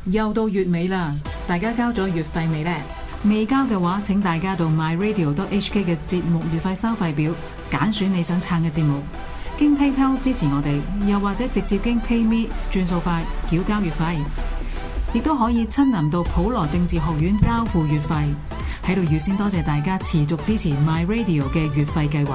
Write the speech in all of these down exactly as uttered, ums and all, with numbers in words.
又到月尾啦，大家交咗月費未呢？未交嘅話，請大家到 my radio dot h k 嘅節目月費收費表揀選你想撐嘅節目，經 PayPal 支持我哋，又或者直接經 PayMe 轉數快繳交月費，亦都可以親臨到普羅政治學院交付月費。喺度預先多謝大家持續支持 My Radio 嘅月費計劃。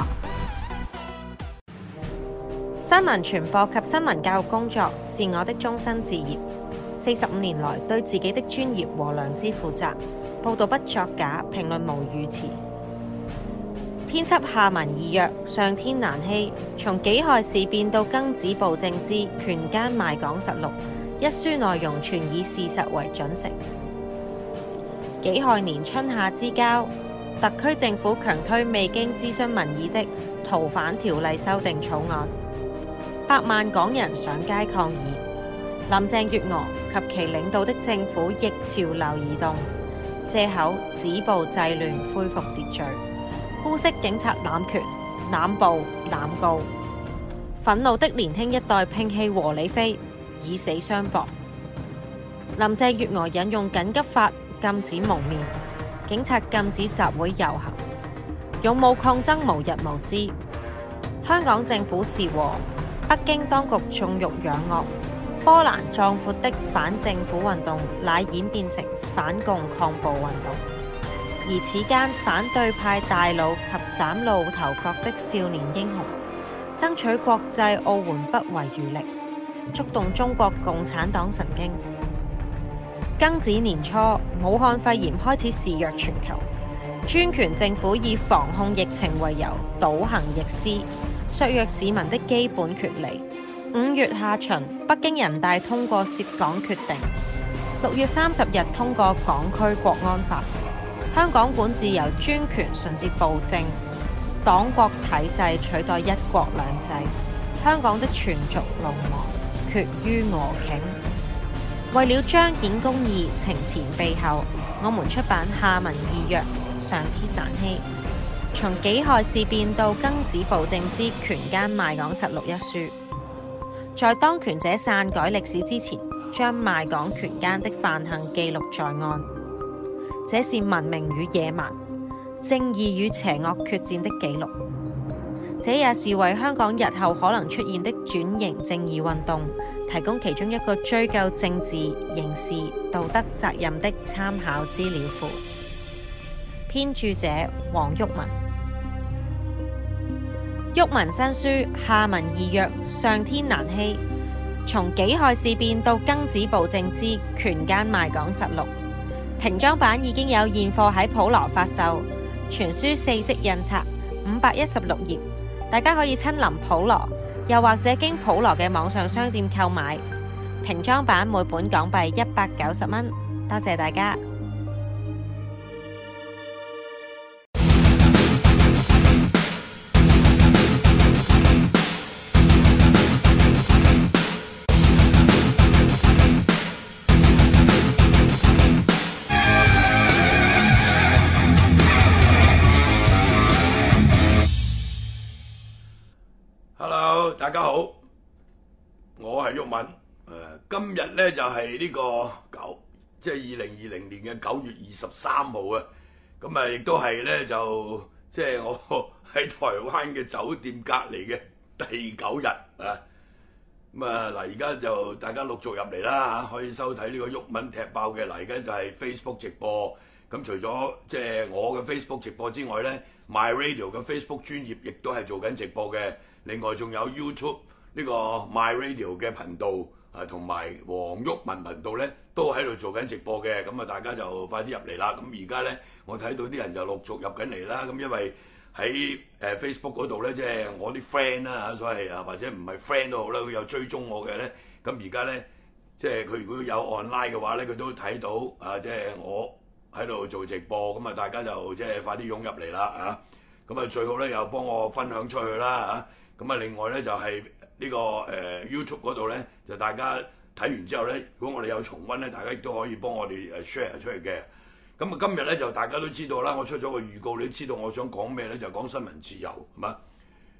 新聞傳播及新聞教育工作是我的終身志業。四十五年來，對自己的專業和良知負責，報道不作假，評論無語詞。編輯下文意約，上天難欺。從己亥事變到庚子暴政之權奸賣港實錄，一書內容全以事實為準繩。己亥年春夏之交，特區政府強推未經諮詢民意的逃犯條例修訂草案，百萬港人上街抗議。林鄭月娥及其領導的政府逆潮流而動，借口止暴制亂恢復秩序，污衊警察濫權、濫暴、濫告。憤怒的年輕一代摒棄和理非，以死相搏。林鄭月娥引用緊急法禁止蒙面，警察禁止集會遊行，勇武抗爭無日無之。香港政府是和，北京當局縱欲養惡。波瀾壯闊的反政府運動乃演變成反共抗暴運動，而此間反對派大佬及嶄露頭角的少年英雄，爭取國際奧援不遺餘力，觸動中國共產黨神經。庚子年初，武漢肺炎開始肆虐全球，專權政府以防控疫情為由，倒行逆施，削弱市民的基本權利。五月下旬，北京人大通過涉港決定；六月三十日通過港區國安法。香港管治由專權順至暴政，黨國體制取代一國兩制。香港的全族龍亡，決於俄頃。為了彰顯公義，情前備後，我們出版下文意約，上天難欺。從己亥事變到庚子暴政之權奸賣港實錄一書。在當權者篡改歷史之前，將賣港權奸的犯行記錄在案，這是文明與野蠻、正義與邪惡決戰的記錄。這也是為香港日後可能出現的轉型正義運動提供其中一個追究政治、刑事、道德責任的參考資料庫。編著者黃毓民。毓民新書下文意約，上天難欺。從己亥事變到庚子暴政之權奸賣港實錄，平裝版已經有現貨喺普羅發售，全書四色印刷，五百一十六頁，大家可以親臨普羅，又或者經普羅嘅網上商店購買。平裝版每本港幣一百九十蚊，多謝大家。 大家好，我係毓民。誒、呃，今日咧就係、是、呢個九，即係二零二零年嘅九月二十三號啊。咁啊，亦都係咧就即係我喺台灣嘅酒店隔離嘅第九日啊。咁啊嗱，而家就大家陸續入嚟啦嚇，可以收睇呢個毓民踢爆嘅。嗱，而家就係 Facebook 直播。咁除咗即係我嘅 Facebook 直播之外咧，My Radio 嘅 Facebook 專頁亦都係做緊直播嘅。另外仲有 YouTube 呢個 My Radio 嘅頻道啊，同埋黃毓民頻道咧，都喺度做緊直播嘅。咁啊，大家就快啲入嚟啦。咁而家咧，我睇到啲人就陸續入緊嚟啦。咁因為喺誒 Facebook 嗰度咧，即係我啲 friend 啦嚇，所謂啊或者唔係 friend 都好啦，佢有追蹤我嘅咧。咁而家咧，即係佢如果有 online 嘅話咧，佢都睇到啊，即係我喺度做直播。咁啊，大家就即係快啲湧入嚟啦嚇。咁啊，最好咧又幫我分享出去啦嚇。咁啊，另外咧就係呢個誒 YouTube 嗰度咧，就大家睇完之後咧，如果我哋有重溫咧，大家亦都可以幫我哋誒 share 出嚟嘅。咁啊，今日咧就大家都知道啦，我出咗個預告，你知道我想講咩咧？就講新聞自由，係嘛？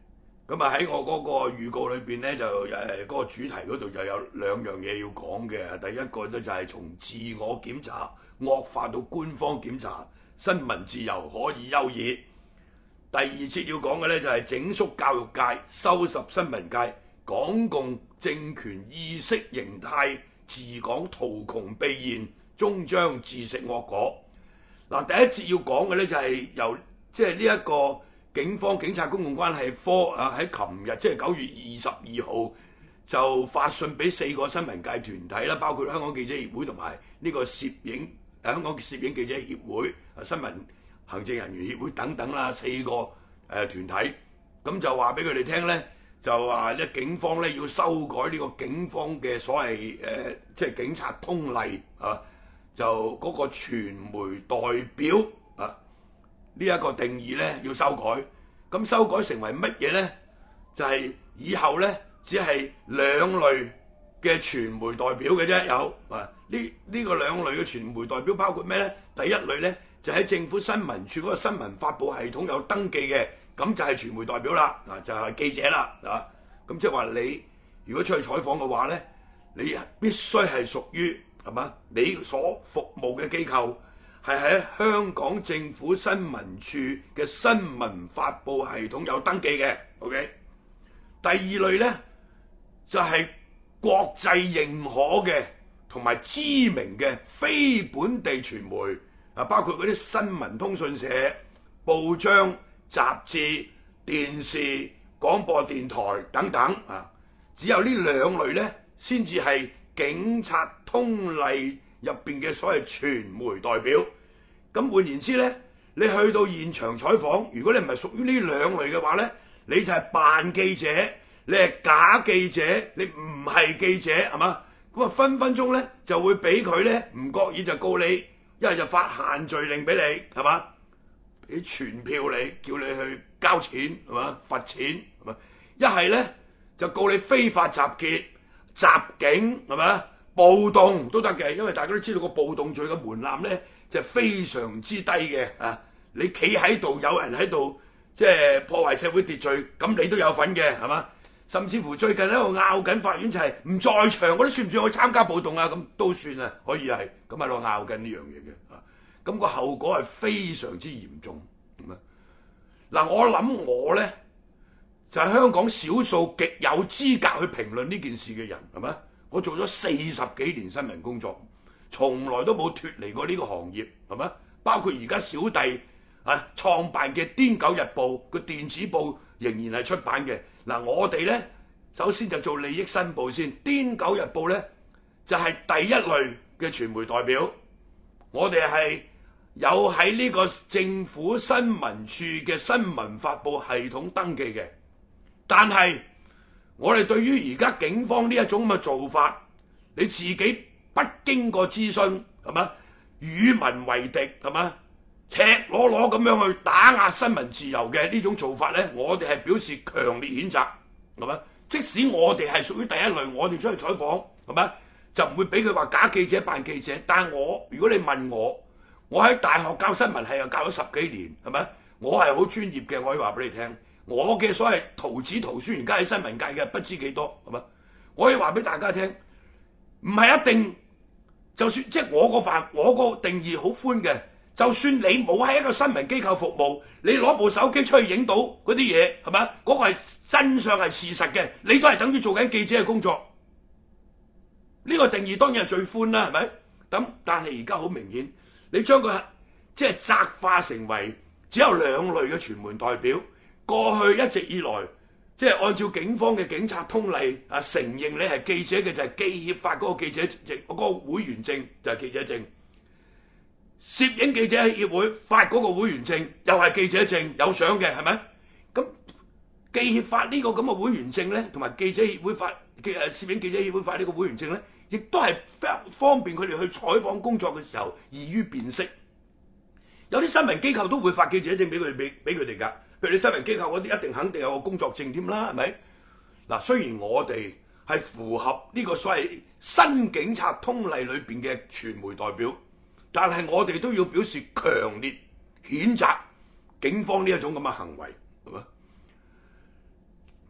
咁啊喺我嗰個預告裏邊咧，就誒嗰個主題嗰度就有兩樣嘢要講嘅。第一個咧就係從自我檢查惡化到官方檢查，新聞自由可以優異。第二節要講嘅咧就係整肅教育界、收拾新聞界，港共政權意識形態治港圖窮匕現，終將自食惡果。嗱，第一節要講嘅咧就係由即係呢一個警方警察公共關係科啊，喺琴日即係九月二十二號就發信俾四個新聞界團體啦，包括香港記者協會同埋呢個攝影誒香港攝影記者協會、新聞行政人員協會等等啦，四個誒、呃、團體，咁就話俾佢哋聽咧，就話咧警方咧要修改呢個警方嘅所謂誒、呃、即係警察通例啊，就嗰個傳媒代表啊。呢一個定義咧要修改，咁修改成為乜嘢咧？就係、是、以後咧只係兩類嘅傳媒代表嘅啫，有啊呢呢個兩類嘅傳媒代表包括咩咧？第一類咧就喺政府新聞處嗰個新聞發佈系統有登記嘅，咁就係傳媒代表啦，嗱就係記者啦，啊咁即係話你如果出去採訪嘅話咧，你必須係屬於係嘛你所服務嘅機構。係喺香港政府新聞處嘅新聞發佈系統有登記嘅 ，OK。第二類咧就係、是、國際認可嘅同埋知名嘅非本地傳媒，啊包括嗰啲新聞通訊社、報章、雜誌、電視、廣播電台等等啊。只有呢兩類咧，先至係警察通例入邊嘅所謂傳媒代表。咁換言之咧，你去到現場採訪，如果你唔係屬於呢兩類嘅話咧，你就係扮記者，你係假記者，你唔係記者係嘛？咁啊分分鐘咧就會俾佢咧唔覺意就告你，一係就發限聚令俾你係嘛？俾傳票你，叫你去交錢係嘛？罰錢係嘛？一係咧就告你非法集結、襲警係嘛？暴動都得嘅，因為大家都知道個暴動罪嘅門檻咧就非常之低嘅啊！你企喺度，有人喺度即係破壞社會秩序，咁你都有份嘅係嘛？甚至乎最近喺度拗緊，法院就係唔在場嗰啲算唔算去參加暴動啊？咁都算啊，可以係咁喺度拗緊呢樣嘢嘅啊！咁個後果係非常之嚴重咁啊！嗱，我諗我咧就係香港少數極有資格去評論呢件事嘅人係嘛？我做咗四十幾年新聞工作，從來都冇脫離過呢個行業，係咪？包括而家小弟啊創辦嘅《癲狗日報》個電子報仍然係出版嘅。嗱，我哋咧首先就做利益申報先，《癲狗日報》咧就係第一類嘅傳媒代表，我哋係有喺呢個政府新聞處嘅新聞發佈系統登記嘅，但係我哋對於而家警方呢一種咁嘅做法，你自己不經過諮詢係嘛，與民為敵係嘛，赤裸裸咁樣去打壓新聞自由嘅呢種做法咧，我哋係表示強烈譴責係嘛。即使我哋係屬於第一類，我哋出去採訪係嘛，就唔會俾佢話假記者扮記者。但係我如果你問我，我喺大學教新聞系又教咗十幾年係咪？我係好專業嘅，我可以話俾你聽。我嘅所謂徒子徒孫，而家喺新聞界嘅不知幾多，係嘛？我可以話俾大家聽，唔係一定，就算即係我個範，我個定義好寬嘅。就算你冇喺一個新聞機構服務，你攞部手機出去影到嗰啲嘢，係嘛？嗰個係真相係事實嘅，你都係等於做緊記者嘅工作。呢個定義當然係最寬啦，係咪？咁但係而家好明顯，你將佢即係窄化成為只有兩類嘅傳媒代表。過去一直以來，即係按照警方嘅警察通例啊，承認你係記者嘅就係記協發嗰個記者證，嗰個會員證就係記者證。攝影記者協會發嗰個會員證又係記者證，有相嘅係咪？咁記協發呢個咁嘅會員證咧，同埋記者協會發嘅誒攝影記者協會發呢個會員證咧，亦都係方便佢哋去採訪工作嘅時候易於辨識。有啲新聞機構都會發記者證俾佢哋俾俾佢哋㗎。譬如你新聞機構嗰啲一定肯定有個工作證添啦，係咪？嗱，雖然我哋係符合呢個所謂新警察通例裏邊嘅傳媒代表，但係我哋都要表示強烈譴責警方呢一種咁嘅行為，係嘛？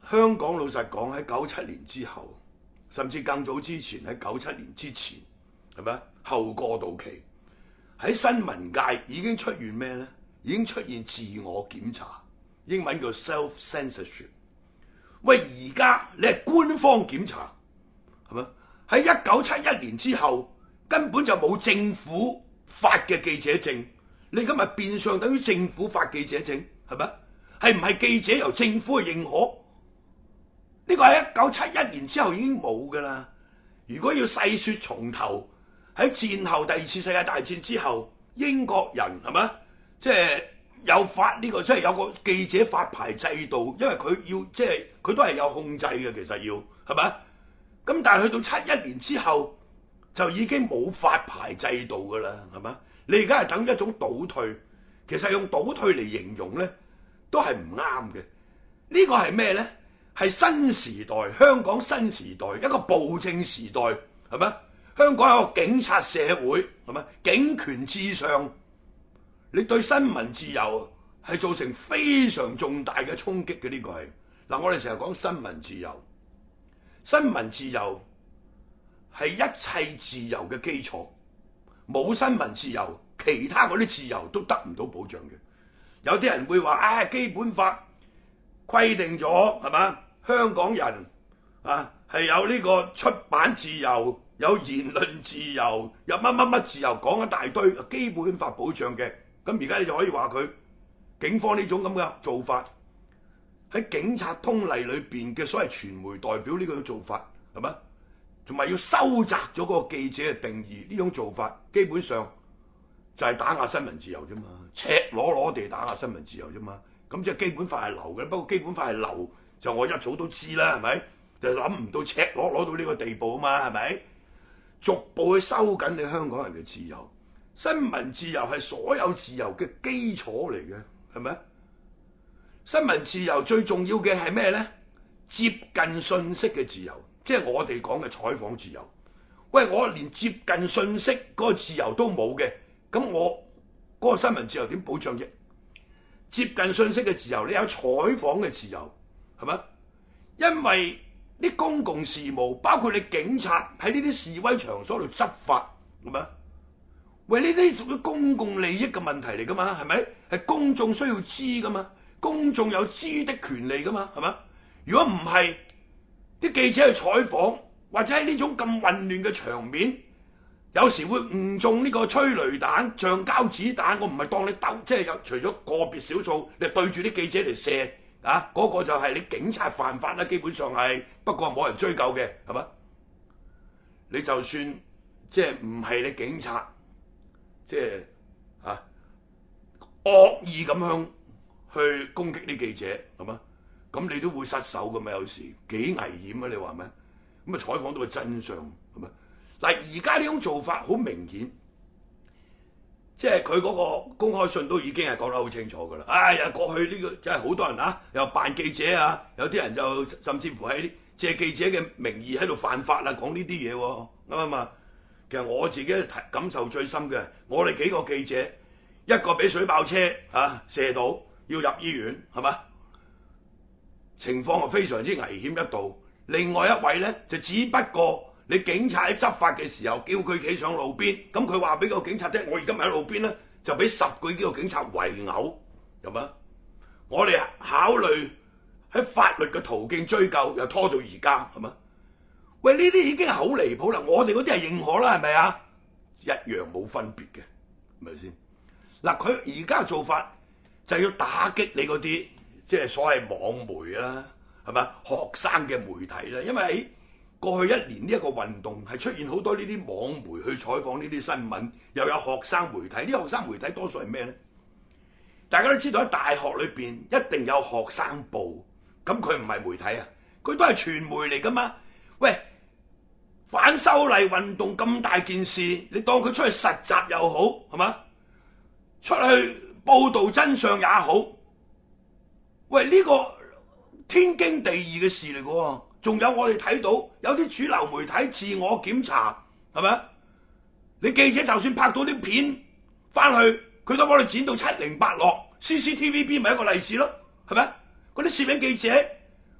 香港老實講喺九七年之後，甚至更早之前喺九七年之前，係咪後過渡期喺新聞界已經出現咩咧？已經出現自我檢查，英文叫 self-censorship。喂，而家你係官方檢查，係咪？喺一九七一年之後，根本就冇政府發嘅記者證，你今日變相等於政府發記者證，係咪？係唔係記者由政府去認可？呢個喺一九七一年之後已經冇㗎啦。如果要細説從頭，喺戰後第二次世界大戰之後，英國人係咪？即係有發呢個，即係有個記者發牌制度，因為佢要即係佢都係有控制嘅，其實要係咪？咁但係去到七一年之後，就已經冇發牌制度㗎啦，係咪？你而家係等於一種倒退，其實用倒退嚟形容咧，都係唔啱嘅。呢個係咩咧？係新時代，香港新時代，一個暴政時代，係咪？香港係一個警察社會，係咪？警權至上，你對新聞自由係造成非常重大嘅衝擊嘅。呢個係嗱，我哋成日講新聞自由，新聞自由係一切自由嘅基礎，冇新聞自由，其他嗰啲自由都得唔到保障嘅。有啲人會話，唉、哎，基本法規定咗係嘛？香港人啊係有呢個出版自由，有言論自由，有乜乜乜自由，講一大堆基本法保障嘅。咁而家你就可以話佢警方呢種咁嘅做法，喺警察通例裏邊嘅所謂傳媒代表呢個做法係咪？同埋要收窄咗嗰個記者嘅定義，呢種做法基本上就係打壓新聞自由啫嘛，赤裸裸地打壓新聞自由啫嘛。咁即係基本法係流嘅，不過基本法係流就我一早都知啦，係咪？就諗唔到赤裸裸到呢個地步啊嘛，係咪？逐步去收緊你香港人嘅自由，新聞自由係所有自由嘅基礎嚟嘅，係咪？新聞自由最重要嘅係咩咧？接近信息嘅自由，即係我哋講嘅採訪自由。喂，我連接近信息嗰個自由都冇嘅，咁我嗰個新聞自由點保障啫？接近信息嘅自由，你有採訪嘅自由，係咪？因為啲公共事務，包括你警察喺呢啲示威場所度執法，係咪？喂，呢啲屬於公共利益嘅問題嚟噶嘛？係咪？係公眾需要知噶嘛？公眾有知的權利噶嘛？係咪？如果唔係，啲記者去採訪，或者喺呢種咁混亂嘅場面，有時會誤中呢個催淚彈、橡膠子彈。我唔係當你鬥，即係有除咗個別少數，你對住啲記者嚟射啊，嗰、嗰個就係你警察犯法啦。基本上係，不過冇人追究嘅，係咪？你就算即係唔係你警察，即係啊惡意咁樣去攻擊啲記者，係嘛？咁你都會失手噶嘛？有時幾危險啊！你話咩？咁啊採訪到個真相，係咪？嗱，而家呢種做法好明顯，即係佢嗰個公開信都已經係講得好清楚噶啦。哎呀，過去呢個真係好多人啊，又扮記者啊，有啲人就甚至乎喺借記者嘅名義喺度犯法啦，講呢啲嘢喎，啱唔啱？其實我自己感受最深嘅，我哋幾個記者，一個俾水爆車啊射到要入醫院，係嘛？情況係非常之危險一度。另外一位咧就只不過你警察喺執法嘅時候叫佢企上路邊，咁佢話俾個警察聽，我而家咪喺路邊咧，就俾十幾個警察圍毆，係嘛？我哋考慮喺法律嘅途徑追究，又拖到而家，係嘛？喂，呢啲已經係好離譜啦！我哋嗰啲係認可啦，係咪啊？一樣冇分別嘅，係咪先？嗱，佢而家嘅做法就係要打擊你嗰啲即係所謂網媒啦，係咪？學生嘅媒體啦，因為喺過去一年呢一個運動係出現好多呢啲網媒去採訪呢啲新聞，又有學生媒體。呢啲學生媒體多數係咩咧？大家都知道喺大學裏邊一定有學生報，咁佢唔係媒體啊，佢都係傳媒嚟噶嘛。喂，反修例運動咁大件事，你當佢出去實習又好，係嘛？出去報導真相也好，喂，呢個天經地義嘅事嚟嘅喎。仲有我哋睇到有啲主流媒體自我檢查，係咪？你記者就算拍到啲片翻去，佢都幫你剪到七零八落 ，C C T V B 咪一個例子咯，係咪？嗰啲攝影記者，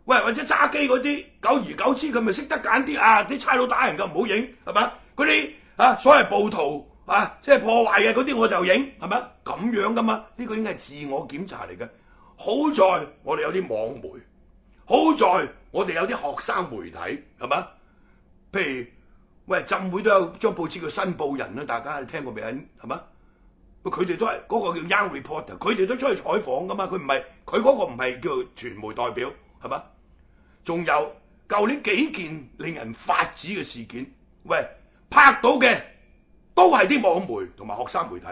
喂，或者揸機嗰啲，久而久之佢咪識得揀啲啊，啲差佬打人嘅唔好影，係咪？嗰啲啊所謂暴徒啊，即係破壞嘅嗰啲我就影，係咪？咁樣噶嘛？呢個應該係自我檢查嚟嘅。好在我哋有啲網媒，好在我哋有啲學生媒體，係咪？譬如喂，浸會都有張報紙叫《新報人》啦，大家聽過未？係咪？佢哋都係嗰、嗰個叫 Young Reporter， 佢哋都出去採訪噶嘛，佢唔係佢嗰個唔係叫傳媒代表，係嘛？仲有舊年幾件令人髮指嘅事件，喂，拍到嘅都係啲網媒同埋學生媒體，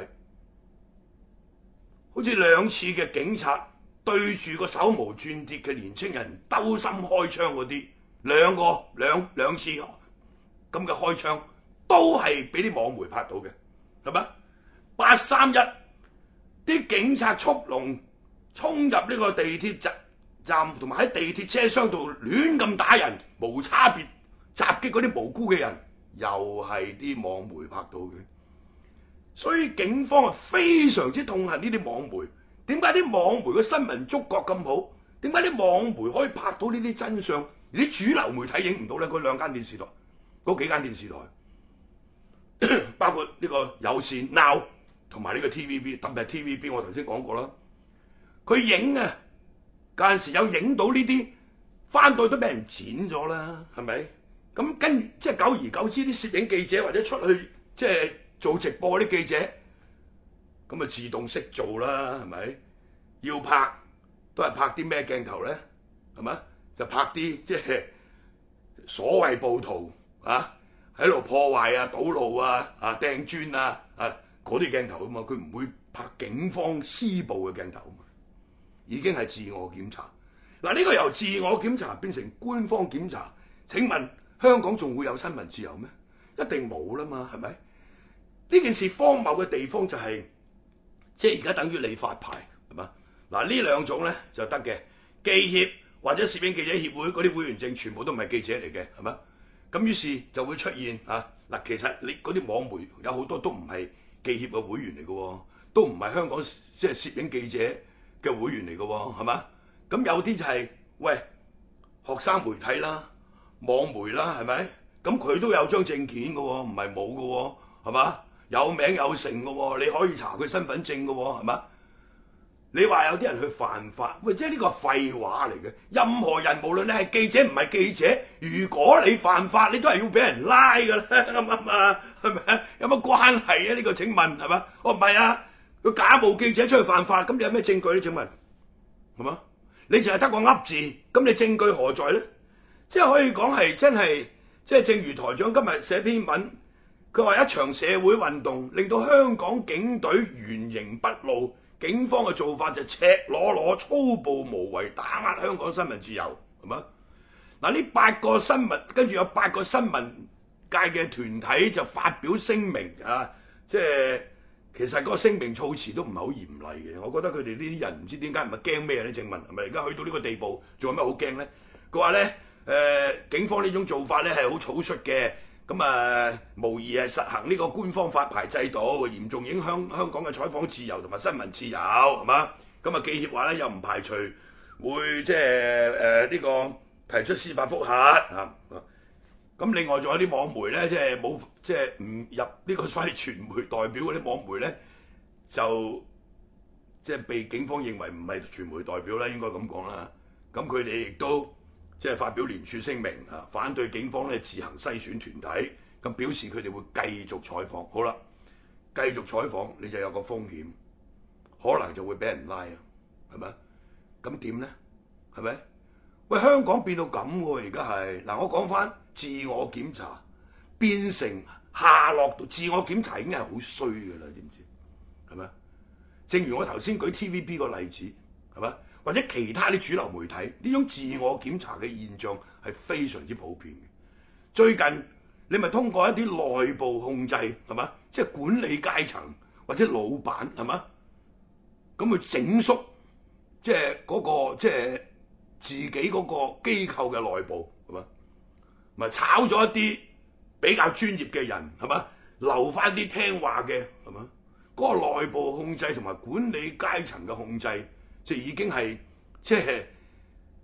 好似兩次嘅警察對住個手無寸鐵嘅年青人兜心開槍嗰啲，兩個兩兩次咁嘅開槍都係俾啲網媒拍到嘅，係嘛？八三一啲警察速龍衝入呢個地鐵站站，同埋喺地鐵車廂度亂咁打人，無差別襲擊嗰啲無辜嘅人，又係啲網媒拍到嘅。所以警方係非常之痛恨呢啲網媒。點解啲網媒嘅新聞觸覺咁好？點解啲網媒可以拍到呢啲真相，而啲主流媒體影唔到咧？嗰兩間電視台，嗰幾間電視台，包括呢個有線 Now 同埋呢個 T V B， 特別係 T V B， 我頭先講過啦。佢影啊，有陣時有影到呢啲，翻到去都俾人剪咗啦，係咪？咁跟即係久而久之，啲攝影記者或者出去即係做直播嗰啲記者，咁啊自動識做啦，係咪？要拍都係拍啲咩鏡頭咧？係咪？就拍啲即係所謂暴徒啊，喺度破壞啊、堵路啊、啊掟磚啊、啊嗰啲鏡頭啊嘛，佢唔會拍警方施暴嘅鏡頭啊嘛，已經係自我檢查。嗱，呢個由自我檢查變成官方檢查，請問香港仲會有新聞自由咩？一定冇啦嘛，係咪？呢件事荒謬嘅地方就係、是，即係而家等於你發牌係嘛？嗱，呢兩種咧就得嘅，記協或者攝影記者協會嗰啲會員證全部都唔係記者嚟嘅，係嘛？咁於是就會出現啊嗱，其實你嗰啲網媒有好多都唔係記協嘅會員嚟嘅喎，都唔係香港即係攝影記者嘅會員嚟嘅喎，係嘛？咁有啲就係、是、喂學生媒體啦、網媒啦，係咪？咁佢都有張證件嘅喎，唔係冇嘅喎，係嘛？有名有姓嘅喎，你可以查佢身份證嘅喎，係嘛？你話有啲人去犯法，喂，即係呢個廢話嚟嘅。任何人無論你係記者唔係記者，如果你犯法，你都係要俾人拉㗎啦，啱唔啱啊？係咪啊？有乜關係啊？呢個請問係嘛？哦，唔係啊，佢假冒記者出去犯法，咁你有咩證據咧？請問係嘛？你淨係得個噏字，咁你證據何在咧？即係可以講係真係，即係正如台長今日寫篇文，佢話一場社會運動令到香港警隊原形畢露。警方嘅做法就赤裸裸、粗暴無為，打壓香港新聞自由，係嘛？嗱，呢八個新聞，跟住有八個新聞界嘅團體就發表聲明啊，即係其實嗰個聲明措辭都唔係好嚴厲嘅。我覺得佢哋呢啲人唔知點解唔係驚咩咧？正問係咪而家去到呢個地步，仲有咩好驚咧？佢話咧，誒、呃、警方呢種做法咧係好草率嘅。咁啊，無疑係實行呢個官方發牌制度，嚴重影響香港嘅採訪自由同埋新聞自由，係嘛？咁啊，記協話咧又唔排除會即係誒呢個提出司法覆核啊。咁另外仲有啲網媒咧，即係冇即係唔入呢個所謂傳媒代表嗰啲網媒咧，就即係被警方認為唔係傳媒代表啦，應該咁講啦。咁佢哋亦都即係發表聯署聲明啊，反對警方咧自行篩選團體，咁表示佢哋會繼續採訪。好啦，繼續採訪你就有個風險，可能就會俾人拉啊，係咪？咁點咧？係咪？喂，香港變到咁喎，而家係嗱，我講翻自我檢查變成下落到自我檢查已經係好衰㗎啦，知唔知？係咪？正如我頭先舉 T V B 個例子，係咪？或者其他啲主流媒體呢種自我檢查嘅現象係非常之普遍嘅。最近你咪通過一啲內部控制係嘛，即係管理階層或者老闆係嘛，咁去整肅即係嗰個即係自己嗰個機構嘅內部係嘛，咪炒咗一啲比較專業嘅人係嘛，留翻啲聽話嘅係嘛，嗰個內部控制同埋管理階層嘅控制。即係已經係即係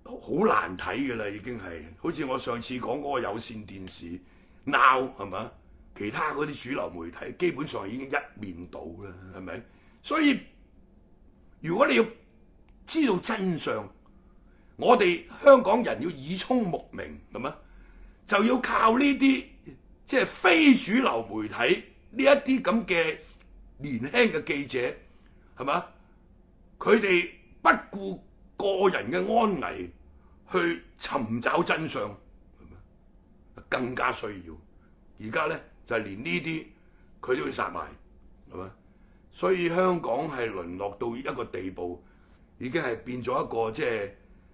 好難睇㗎啦，已經係好似我上次講嗰個有線電視 Now 係嘛？其他嗰啲主流媒體基本上已經一面倒啦，係咪？所以如果你要知道真相，我哋香港人要耳聰目明，係嘛？就要靠呢啲即係非主流媒體呢一啲咁嘅年輕嘅記者，係嘛？佢哋不顧個人嘅安危去尋找真相，係嘛？更加需要。而家咧就係連呢啲佢都要殺埋，係嘛？所以香港係淪落到一個地步，已經係變咗一個即係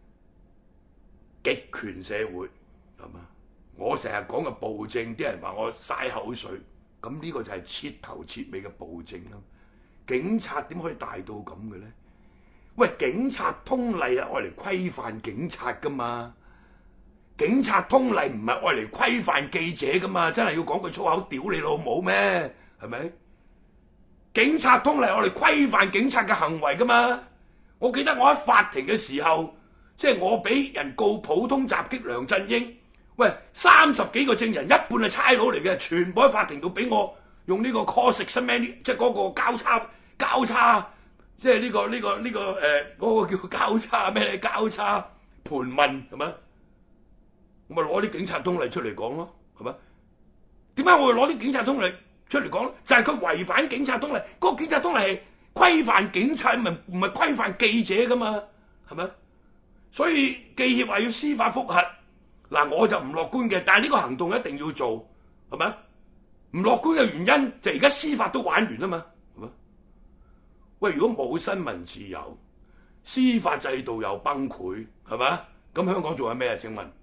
極權社會，係嘛？我成日講嘅暴政，啲人話我嘥口水，咁呢個就係徹頭徹尾嘅暴政啦。警察點可以大到咁嘅咧？喂，警察通例係愛嚟規範警察噶嘛？警察通例唔係愛嚟規範記者噶嘛？真係要講句粗口，屌你老母咩？係咪？警察通例愛嚟規範警察嘅行為噶嘛？我記得我喺法庭嘅時候，即係我俾人告普通襲擊梁振英，喂，三十幾個證人，一半係差佬嚟嘅，全部喺法庭度俾我用呢個 cross examine，即係嗰個交叉交叉，即係呢個呢個呢個誒嗰個叫交叉咩咧？交叉盤問係咪？我咪攞啲警察通例出嚟講咯，係咪？點解我會攞啲警察通例出嚟講咧？就係佢違反警察通例，嗰個警察通例係規範警察，唔係唔係規範記者噶嘛，係咪？所以記協話要司法覆核，嗱我就唔樂觀嘅，但係呢個行動一定要做，係咪？唔樂觀嘅原因就係而家司法都玩完啊嘛，係咪？喂，如果冇新聞自由，司法制度又崩潰，係咪？咁香港仲有咩啊？請問？